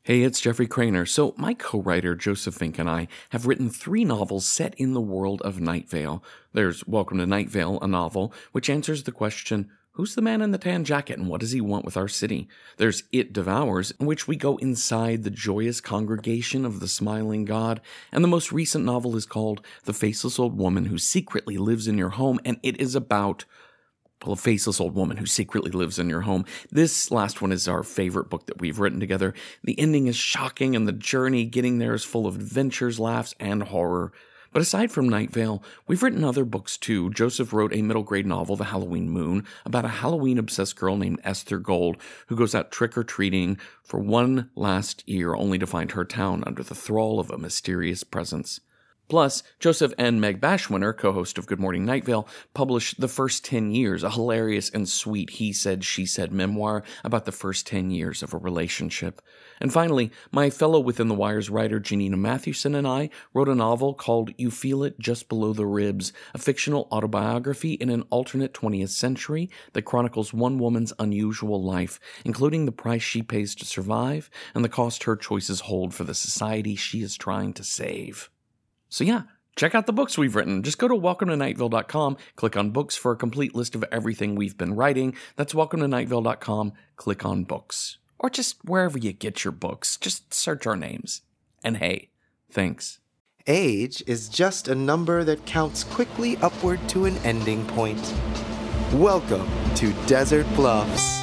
Hey, it's Jeffrey Craner. So, my co-writer Joseph Fink and I have written 3 novels set in the world of Night Vale. There's Welcome to Night Vale, a novel which answers the question, who's the man in the tan jacket and what does he want with our city? There's It Devours, in which we go inside the joyous congregation of the smiling god. And the most recent novel is called The Faceless Old Woman Who Secretly Lives in Your Home, and it is about a faceless old woman who secretly lives in your home. This last one is our favorite book that we've written together. The ending is shocking, and the journey getting there is full of adventures, laughs, and horror. But aside from Night Vale, we've written other books too. Joseph wrote a middle grade novel, The Halloween Moon, about a Halloween-obsessed girl named Esther Gold who goes out trick-or-treating for one last year only to find her town under the thrall of a mysterious presence. Plus, Joseph and Meg Bashwinner, co-host of Good Morning Night Vale, published The First 10 Years, a hilarious and sweet he said, she said memoir about the first 10 years of a relationship. And finally, my fellow Within the Wires writer Janina Mathewson and I wrote a novel called You Feel It Just Below the Ribs, a fictional autobiography in an alternate 20th century that chronicles one woman's unusual life, including the price she pays to survive and the cost her choices hold for the society she is trying to save. So yeah, check out the books we've written. Just go to welcometonightvale.com, click on books for a complete list of everything we've been writing. That's welcometonightvale.com, click on books. Or just wherever you get your books. Just search our names. And hey, thanks. Age is just a number that counts quickly upward to an ending point. Welcome to Desert Bluffs.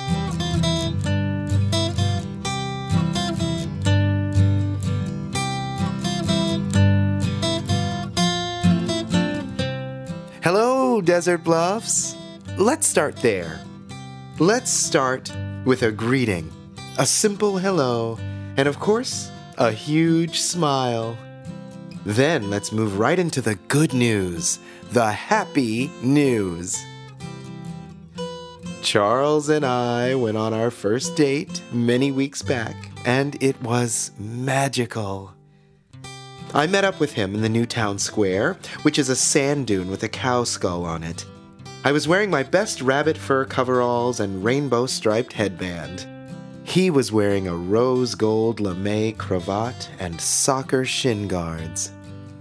Hello, Desert Bluffs. Let's start there. Let's start with a greeting, a simple hello, and of course, a huge smile. Then let's move right into the good news, the happy news. Charles and I went on our first date many weeks back, and it was magical. I met up with him in the new town square, which is a sand dune with a cow skull on it. I was wearing my best rabbit fur coveralls and rainbow-striped headband. He was wearing a rose gold lame cravat and soccer shin guards.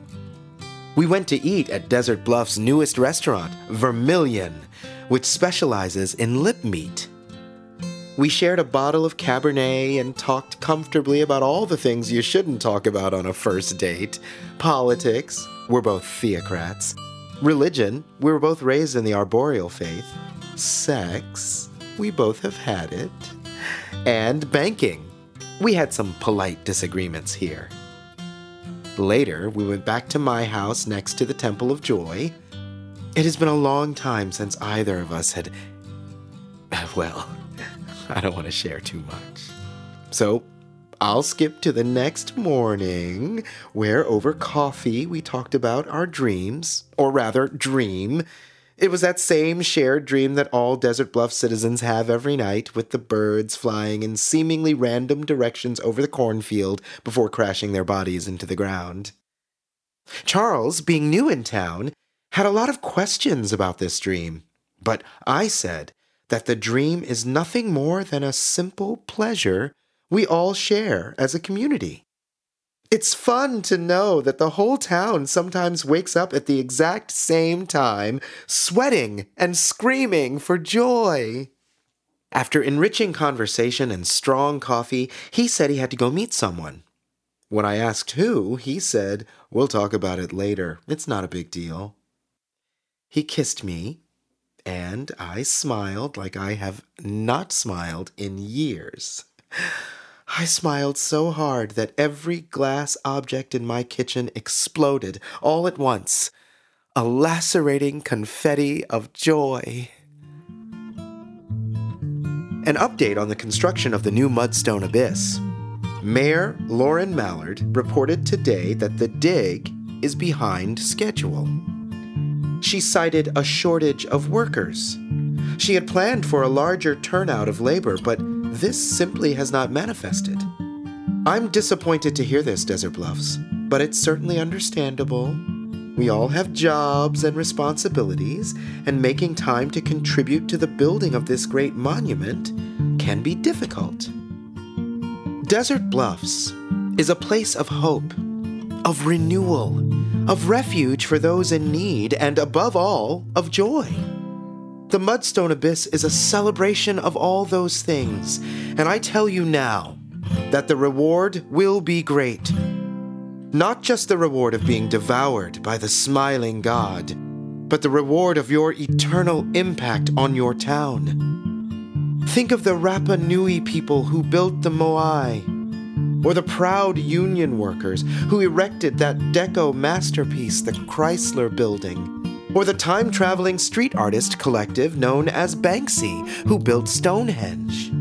We went to eat at Desert Bluff's newest restaurant, Vermilion, which specializes in lip meat. We shared a bottle of Cabernet and talked comfortably about all the things you shouldn't talk about on a first date. Politics, we're both theocrats. Religion, we were both raised in the arboreal faith. Sex, we both have had it. And banking, we had some polite disagreements here. Later, we went back to my house next to the Temple of Joy. It has been a long time since either of us had... well... I don't want to share too much. So, I'll skip to the next morning, where over coffee we talked about our dreams, or rather, dream. It was that same shared dream that all Desert Bluff citizens have every night, with the birds flying in seemingly random directions over the cornfield before crashing their bodies into the ground. Charles, being new in town, had a lot of questions about this dream, but I said that the dream is nothing more than a simple pleasure we all share as a community. It's fun to know that the whole town sometimes wakes up at the exact same time, sweating and screaming for joy. After enriching conversation and strong coffee, he said he had to go meet someone. When I asked who, he said, "We'll talk about it later. It's not a big deal." He kissed me, and I smiled like I have not smiled in years. I smiled so hard that every glass object in my kitchen exploded all at once, a lacerating confetti of joy. An update on the construction of the new Mudstone Abyss. Mayor Lauren Mallard reported today that the dig is behind schedule. She cited a shortage of workers. She had planned for a larger turnout of labor, but this simply has not manifested. I'm disappointed to hear this, Desert Bluffs, but it's certainly understandable. We all have jobs and responsibilities, and making time to contribute to the building of this great monument can be difficult. Desert Bluffs is a place of hope, of renewal, of refuge for those in need, and above all, of joy. The Mudstone Abyss is a celebration of all those things, and I tell you now that the reward will be great. Not just the reward of being devoured by the smiling god, but the reward of your eternal impact on your town. Think of the Rapa Nui people who built the Moai, or the proud union workers who erected that Deco masterpiece, the Chrysler Building, or the time-traveling street artist collective known as Banksy, who built Stonehenge.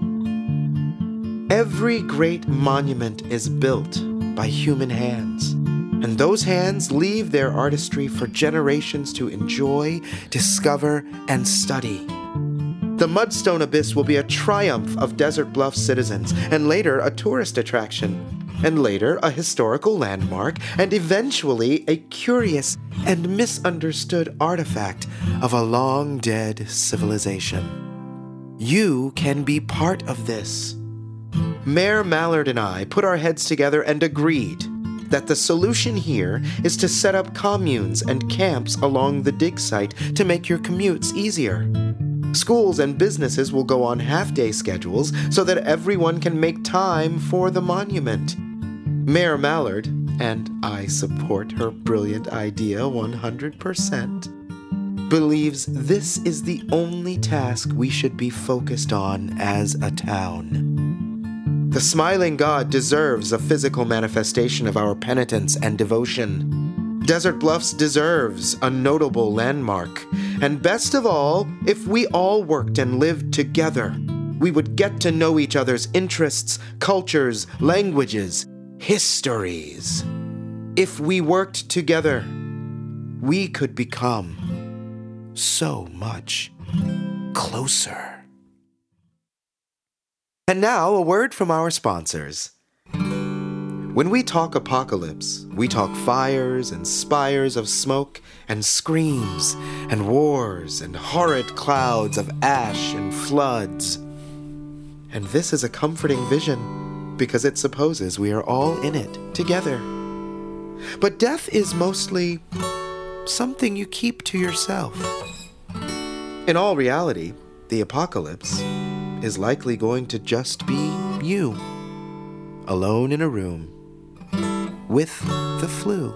Every great monument is built by human hands, and those hands leave their artistry for generations to enjoy, discover, and study. The Mudstone Abyss will be a triumph of Desert Bluff citizens, and later a tourist attraction, and later a historical landmark, and eventually a curious and misunderstood artifact of a long-dead civilization. You can be part of this. Mayor Mallard and I put our heads together and agreed that the solution here is to set up communes and camps along the dig site to make your commutes easier. Schools and businesses will go on half-day schedules so that everyone can make time for the monument. Mayor Mallard, and I support her brilliant idea 100%, believes this is the only task we should be focused on as a town. The smiling god deserves a physical manifestation of our penitence and devotion. Desert Bluffs deserves a notable landmark. And best of all, if we all worked and lived together, we would get to know each other's interests, cultures, languages, histories. If we worked together, we could become so much closer. And now, a word from our sponsors. When we talk apocalypse, we talk fires and spires of smoke and screams and wars and horrid clouds of ash and floods. And this is a comforting vision because it supposes we are all in it together. But death is mostly something you keep to yourself. In all reality, the apocalypse is likely going to just be you, alone in a room, with the flu.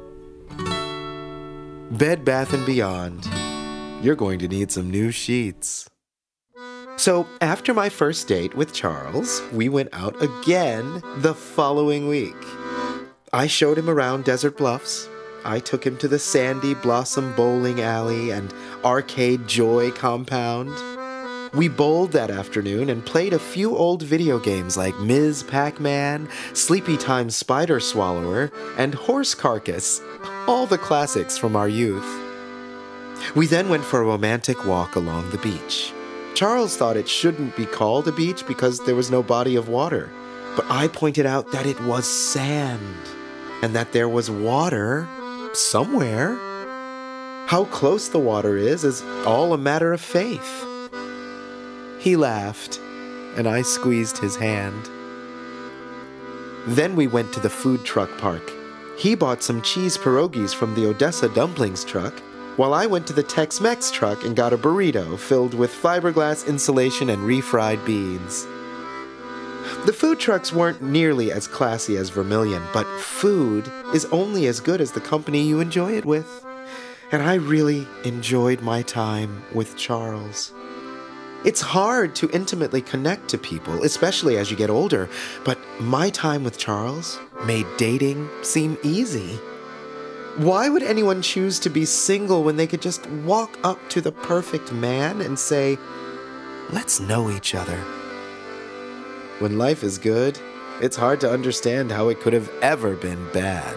Bed Bath & Beyond, you're going to need some new sheets. So after my first date with Charles, we went out again the following week. I showed him around Desert Bluffs. I took him to the Sandy Blossom Bowling Alley and Arcade Joy compound. We bowled that afternoon and played a few old video games like Ms. Pac-Man, Sleepy Time Spider Swallower, and Horse Carcass, all the classics from our youth. We then went for a romantic walk along the beach. Charles thought it shouldn't be called a beach because there was no body of water, but I pointed out that it was sand, and that there was water somewhere. How close the water is all a matter of faith. He laughed, and I squeezed his hand. Then we went to the food truck park. He bought some cheese pierogies from the Odessa dumplings truck, while I went to the Tex-Mex truck and got a burrito filled with fiberglass insulation and refried beans. The food trucks weren't nearly as classy as Vermilion, but food is only as good as the company you enjoy it with. And I really enjoyed my time with Charles. It's hard to intimately connect to people, especially as you get older, but my time with Charles made dating seem easy. Why would anyone choose to be single when they could just walk up to the perfect man and say, "Let's know each other"? When life is good, it's hard to understand how it could have ever been bad.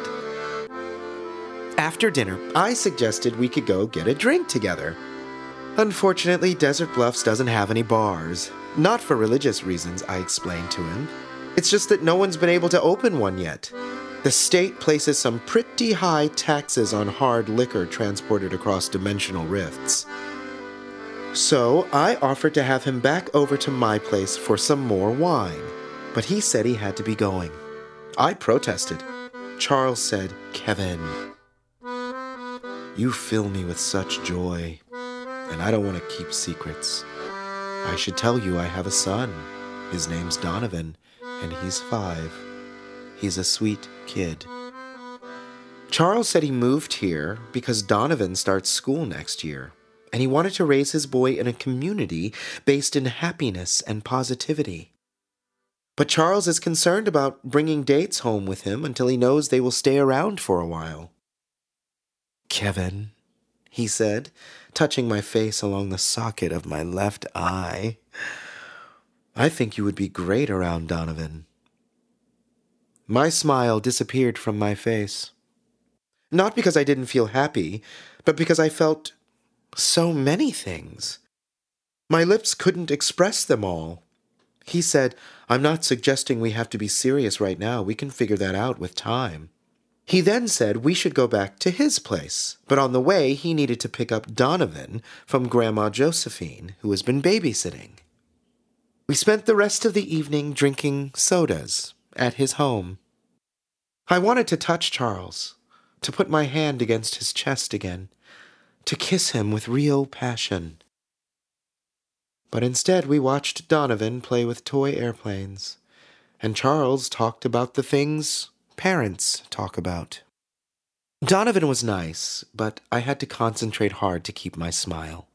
After dinner, I suggested we could go get a drink together. Unfortunately, Desert Bluffs doesn't have any bars. Not for religious reasons, I explained to him. It's just that no one's been able to open one yet. The state places some pretty high taxes on hard liquor transported across dimensional rifts. So I offered to have him back over to my place for some more wine. but he said he had to be going. I protested. Charles said, "Kevin, you fill me with such joy, and I don't want to keep secrets. I should tell you I have a son. His name's Donovan, and he's 5. He's a sweet kid." Charles said he moved here because Donovan starts school next year, and he wanted to raise his boy in a community based in happiness and positivity. But Charles is concerned about bringing dates home with him until he knows they will stay around for a while. "Kevin," he said, touching my face along the socket of my left eye, "I think you would be great around Donovan." My smile disappeared from my face. Not because I didn't feel happy, but because I felt so many things. My lips couldn't express them all. He said, "I'm not suggesting we have to be serious right now. We can figure that out with time." He then said we should go back to his place, but on the way he needed to pick up Donovan from Grandma Josephine, who has been babysitting. We spent the rest of the evening drinking sodas at his home. I wanted to touch Charles, to put my hand against his chest again, to kiss him with real passion. But instead we watched Donovan play with toy airplanes, and Charles talked about the things parents talk about. Donovan was nice, but I had to concentrate hard to keep my smile.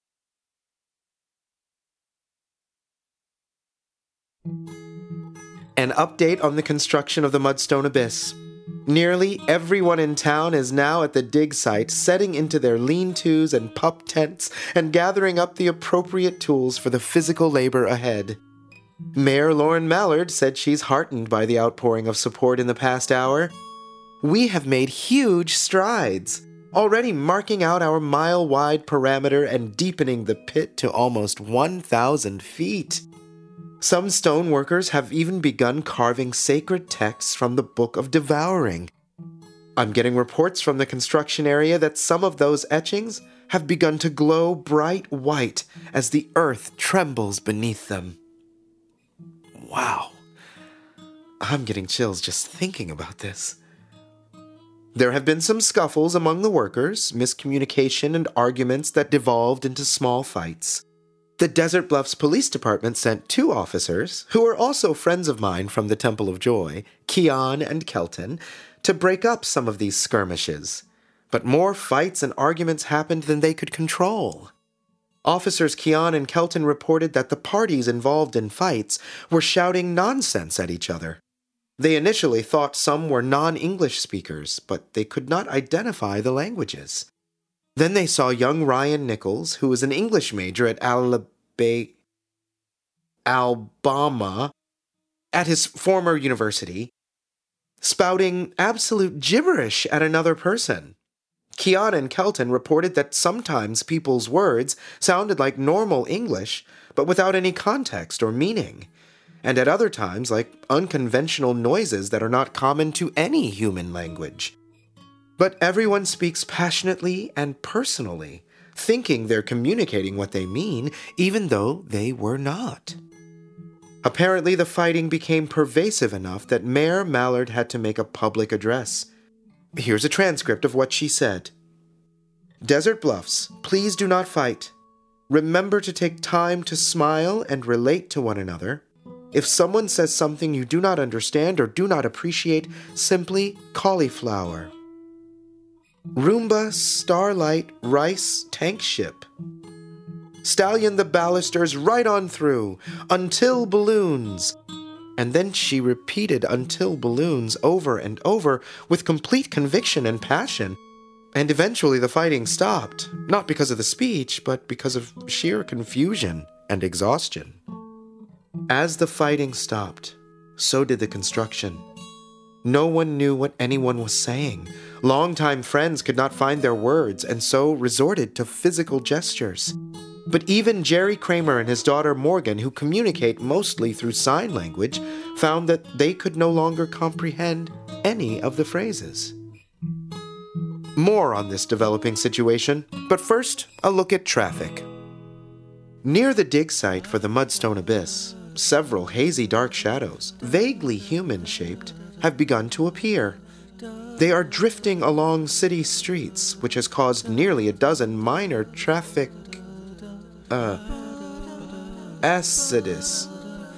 An update on the construction of the Mudstone Abyss. Nearly everyone in town is now at the dig site, setting into their lean-tos and pup tents and gathering up the appropriate tools for the physical labor ahead. Mayor Lauren Mallard said she's heartened by the outpouring of support in the past hour. We have made huge strides, already marking out our mile-wide parameter and deepening the pit to almost 1,000 feet. Some stoneworkers have even begun carving sacred texts from the Book of Devouring. I'm getting reports from the construction area that some of those etchings have begun to glow bright white as the earth trembles beneath them. Wow. I'm getting chills just thinking about this. There have been some scuffles among the workers, miscommunication and arguments that devolved into small fights. The Desert Bluffs Police Department sent 2 officers, who are also friends of mine from the Temple of Joy, Keon and Kelton, to break up some of these skirmishes. But more fights and arguments happened than they could control. Officers Keon and Kelton reported that the parties involved in fights were shouting nonsense at each other. They initially thought some were non-English speakers, but they could not identify the languages. Then they saw young Ryan Nichols, who was an English major at Alabama, at his former university, spouting absolute gibberish at another person. Keon and Kelton reported that sometimes people's words sounded like normal English, but without any context or meaning, and at other times like unconventional noises that are not common to any human language. But everyone speaks passionately and personally, thinking they're communicating what they mean, even though they were not. Apparently, the fighting became pervasive enough that Mayor Mallard had to make a public address. Here's a transcript of what she said. "Desert Bluffs, please do not fight. Remember to take time to smile and relate to one another. If someone says something you do not understand or do not appreciate, simply cauliflower. Roomba, Starlight, Rice, Tank Ship. Stallion the balusters right on through, until balloons." And then she repeated "until balloons" over and over with complete conviction and passion. And eventually the fighting stopped, not because of the speech, but because of sheer confusion and exhaustion. As the fighting stopped, so did the construction. No one knew what anyone was saying. Longtime friends could not find their words, and so resorted to physical gestures. But even Jerry Kramer and his daughter Morgan, who communicate mostly through sign language, found that they could no longer comprehend any of the phrases. More on this developing situation, but first, a look at traffic. Near the dig site for the Mudstone Abyss, several hazy dark shadows, vaguely human-shaped, have begun to appear. They are drifting along city streets, which has caused nearly a dozen minor traffic accidents.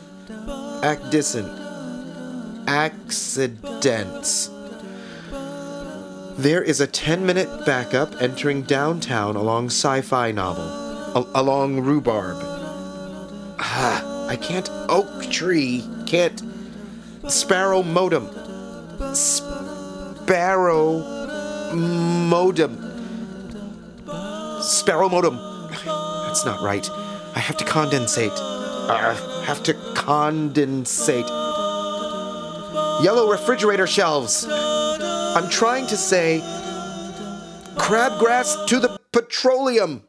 There is a 10-minute backup entering downtown along Sci-Fi Novel, along Rhubarb. I can't. Oak Tree. Can't. Sparrow Modem. Sparrow Modem. That's not right. I have to condensate. Yellow refrigerator shelves. I'm trying to say crabgrass to the petroleum.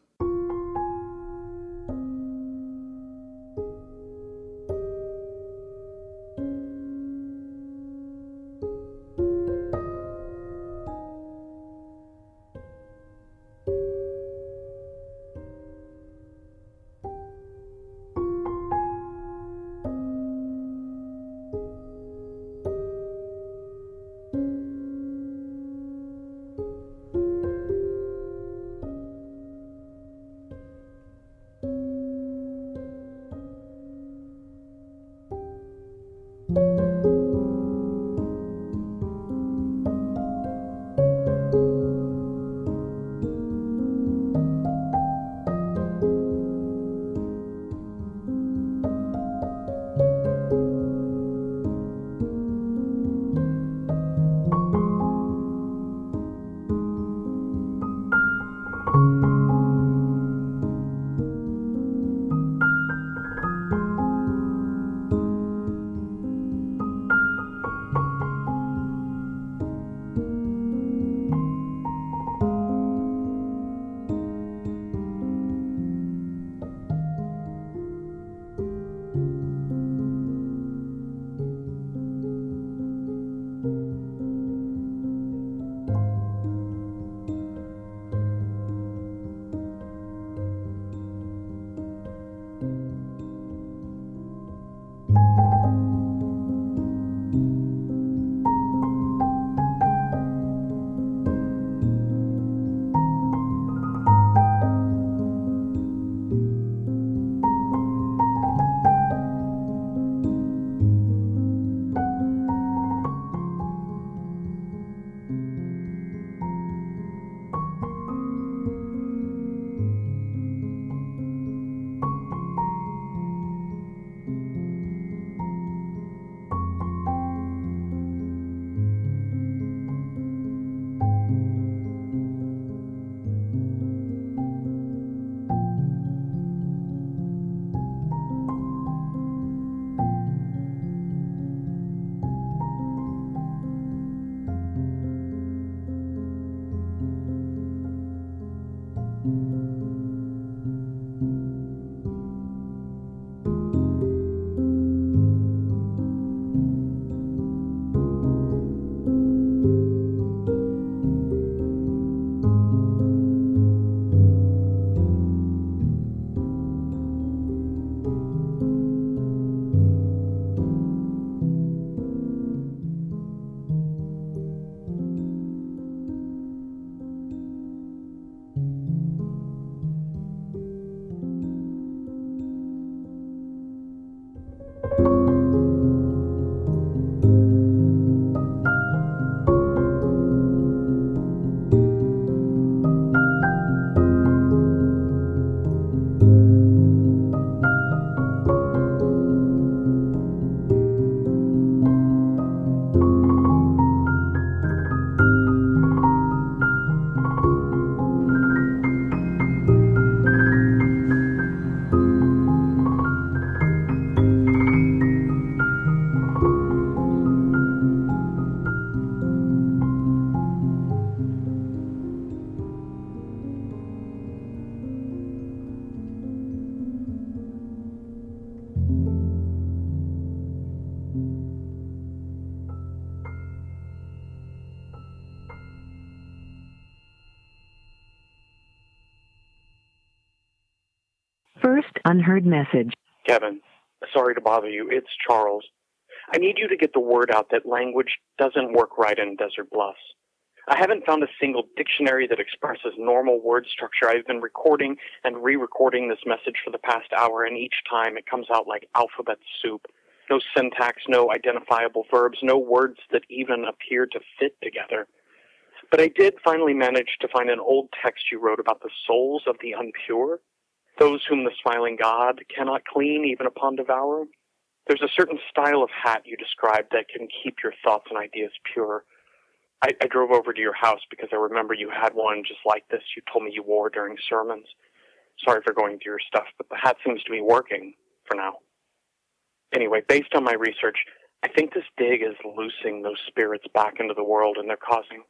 First unheard message. Kevin, Sorry to bother you. It's Charles. I need you to get the word out that language doesn't work right in Desert Bluffs. I haven't found a single dictionary that expresses normal word structure. I've been recording and re-recording this message for the past hour, and each time it comes out like alphabet soup. No syntax, no identifiable verbs, no words that even appear to fit together. But I did finally manage to find an old text you wrote about the souls of the unpure, those whom the smiling God cannot clean even upon devour. There's a certain style of hat you described that can keep your thoughts and ideas pure. I drove over to your house because I remember you had one just like this you told me you wore during sermons. Sorry for going through your stuff, but the hat seems to be working for now. Anyway, based on my research, I think this dig is loosing those spirits back into the world, and they're causing...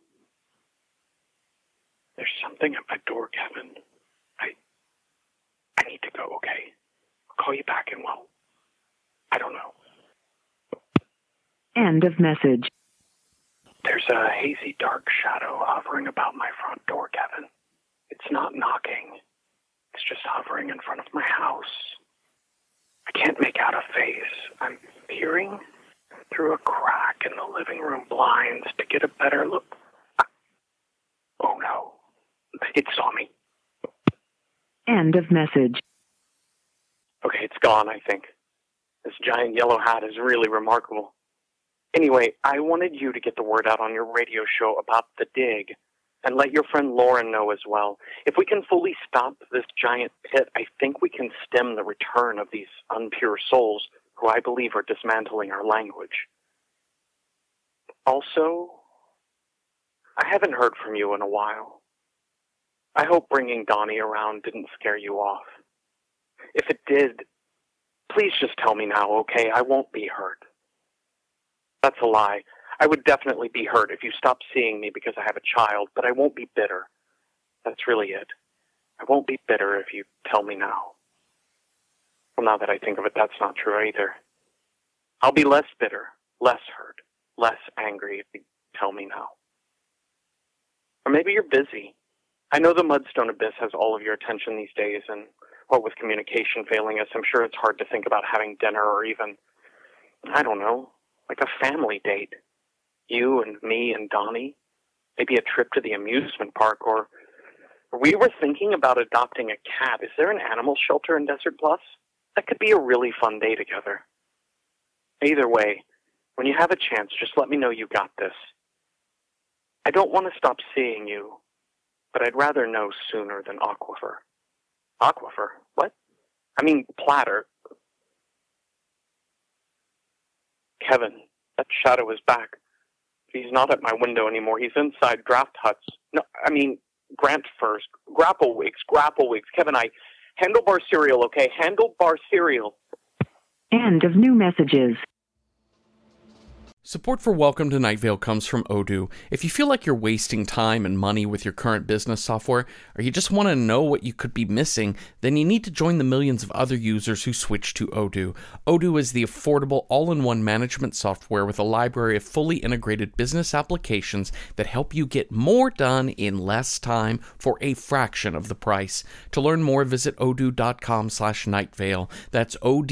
There's something at my door, Kevin. I need to go, okay? I'll call you back in, well, I don't know. End of message. There's a hazy dark shadow hovering about my front door, Kevin. It's not knocking. It's just hovering in front of my house. I can't make out a face. I'm peering through a crack in the living room blinds to get a better look. Oh no. It saw me. End of message. Okay, it's gone, I think. This giant yellow hat is really remarkable. Anyway, I wanted you to get the word out on your radio show about the dig, and let your friend Lauren know as well. If we can fully stop this giant pit, I think we can stem the return of these unpure souls who I believe are dismantling our language. Also, I haven't heard from you in a while. I hope bringing Donnie around didn't scare you off. If it did, please just tell me now, okay? I won't be hurt. That's a lie. I would definitely be hurt if you stopped seeing me because I have a child, but I won't be bitter. That's really it. I won't be bitter if you tell me now. Well, now that I think of it, that's not true either. I'll be less bitter, less hurt, less angry if you tell me now. Or maybe you're busy. I know the Mudstone Abyss has all of your attention these days, and what with communication failing us, I'm sure it's hard to think about having dinner or even, I don't know, like a family date. You and me and Donnie. Maybe a trip to the amusement park, or we were thinking about adopting a cat. Is there an animal shelter in Desert Bluffs? That could be a really fun day together. Either way, when you have a chance, just let me know you got this. I don't want to stop seeing you, but I'd rather know sooner than Aquifer. Aquifer? What? I mean, Platter. Kevin, that shadow is back. He's not at my window anymore. He's inside Draft Huts. No, I mean, Grant first. Grapple Wigs. Kevin, Handlebar cereal, okay? Handlebar cereal. End of new messages. Support for Welcome to Night Vale comes from Odoo. If you feel like you're wasting time and money with your current business software, or you just want to know what you could be missing, then you need to join the millions of other users who switch to Odoo. Odoo is the affordable all-in-one management software with a library of fully integrated business applications that help you get more done in less time for a fraction of the price. To learn more, visit odoo.com/nightvale. That's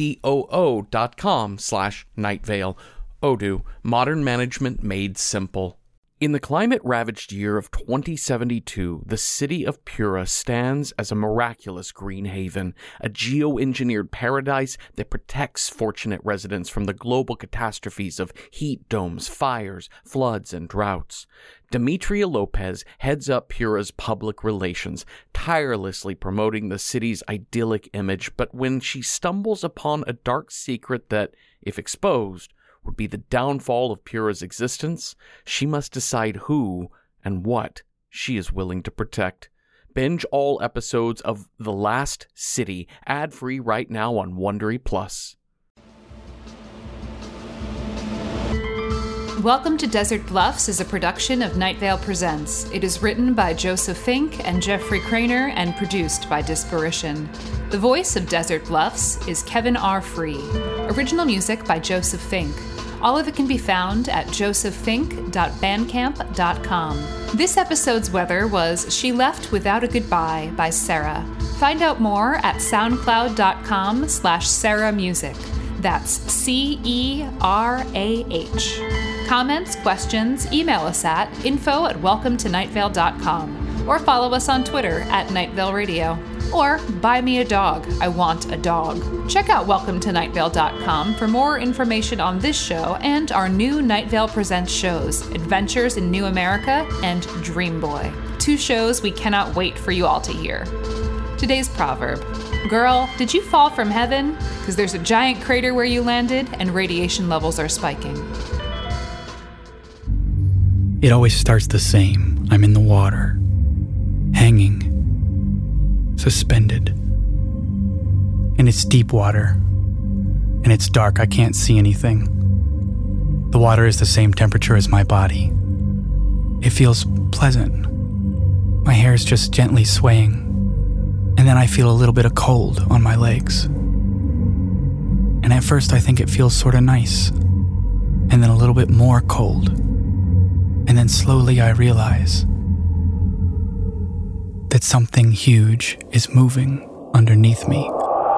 odoo.com/nightvale. Odoo, modern management made simple. In the climate-ravaged year of 2072, the city of Pura stands as a miraculous green haven, a geoengineered paradise that protects fortunate residents from the global catastrophes of heat domes, fires, floods, and droughts. Demetria Lopez heads up Pura's public relations, tirelessly promoting the city's idyllic image, but when she stumbles upon a dark secret that, if exposed, would be the downfall of Pura's existence, she must decide who and what she is willing to protect. Binge all episodes of The Last City, ad-free right now on Wondery Plus. Welcome to Desert Bluffs is a production of Night Vale Presents. It is written by Joseph Fink and Jeffrey Craner and produced by Disparition. The voice of Desert Bluffs is Kevin R. Free. Original music by Joseph Fink. All of it can be found at josephfink.bandcamp.com. This episode's weather was She Left Without a Goodbye by Sarah. Find out more at soundcloud.com/SarahMusic. That's CERAH. Comments, questions, email us at info@welcometonightvale.com or follow us on Twitter @NightValeRadio. Or buy me a dog. I want a dog. Check out welcometonightvale.com for more information on this show and our new Night Vale Presents shows, Adventures in New America and Dream Boy. 2 shows we cannot wait for you all to hear. Today's proverb: girl, did you fall from heaven? Because there's a giant crater where you landed and radiation levels are spiking. It always starts the same. I'm in the water, hanging, suspended. And it's deep water, and it's dark. I can't see anything. The water is the same temperature as my body. It feels pleasant. My hair is just gently swaying. And then I feel a little bit of cold on my legs. And at first I think it feels sort of nice. And then a little bit more cold. And then slowly I realize that something huge is moving underneath me.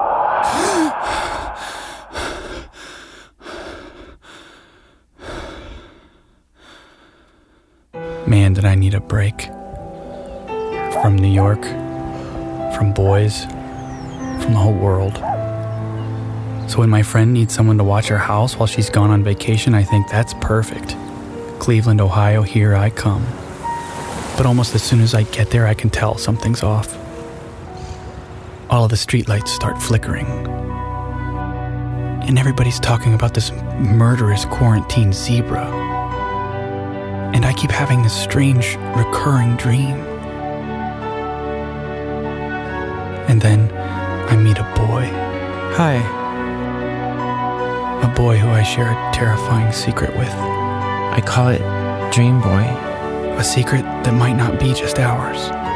Man, did I need a break. From New York. From boys, from the whole world. So when my friend needs someone to watch her house while she's gone on vacation, I think that's perfect. Cleveland, Ohio, here I come. But almost as soon as I get there, I can tell something's off. All of the streetlights start flickering. And everybody's talking about this murderous quarantine zebra. And I keep having this strange, recurring dream. And then I meet a boy. Hi. A boy who I share a terrifying secret with. I call it Dream Boy. A secret that might not be just ours.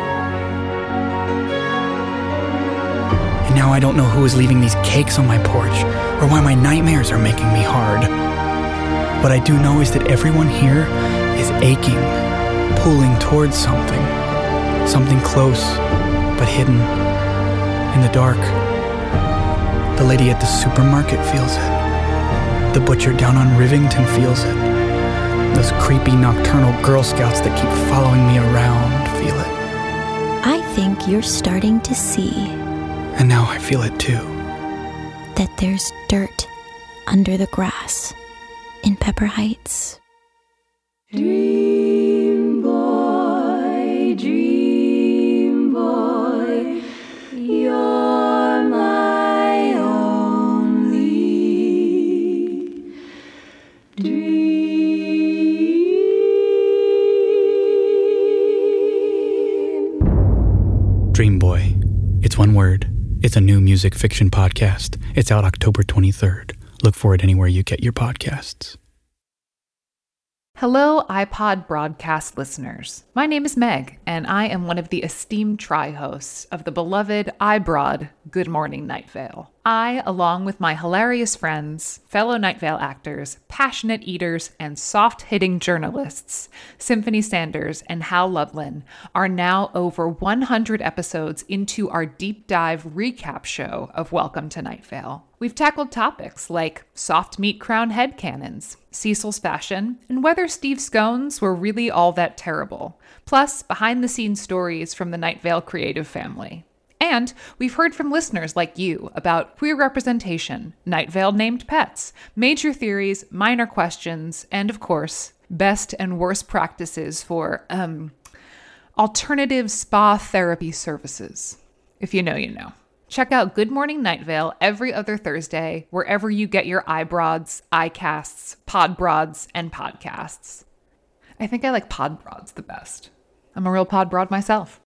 And now I don't know who is leaving these cakes on my porch, or why my nightmares are making me hard. What I do know is that everyone here is aching, pulling towards something. Something close, but hidden. In the dark. The lady at the supermarket feels it. The butcher down on Rivington feels it. Those creepy nocturnal Girl Scouts that keep following me around feel it. I think you're starting to see. And now I feel it too. That there's dirt under the grass in Pepper Heights. Dream boy, you're my only dream. Dream Boy. It's one word. It's a new music fiction podcast. It's out October 23rd. Look for it anywhere you get your podcasts. Hello, iPod broadcast listeners. My name is Meg, and I am one of the esteemed tri-hosts of the beloved iBroad Good Morning Night Vale. I, along with my hilarious friends, fellow Night Vale actors, passionate eaters, and soft-hitting journalists, Symphony Sanders and Hal Lublin, are now over 100 episodes into our deep dive recap show of Welcome to Night Vale. We've tackled topics like soft meat crown headcanons, Cecil's fashion, and whether Steve scones were really all that terrible, plus behind-the-scenes stories from the Night Vale creative family. And we've heard from listeners like you about queer representation, Night Vale named pets, major theories, minor questions, and of course, best and worst practices for, alternative spa therapy services. If you know, you know. Check out Good Morning Night Vale every other Thursday, wherever you get your iBroads, iCasts, Podbroads, and podcasts. I think I like Podbroads the best. I'm a real Podbroad myself.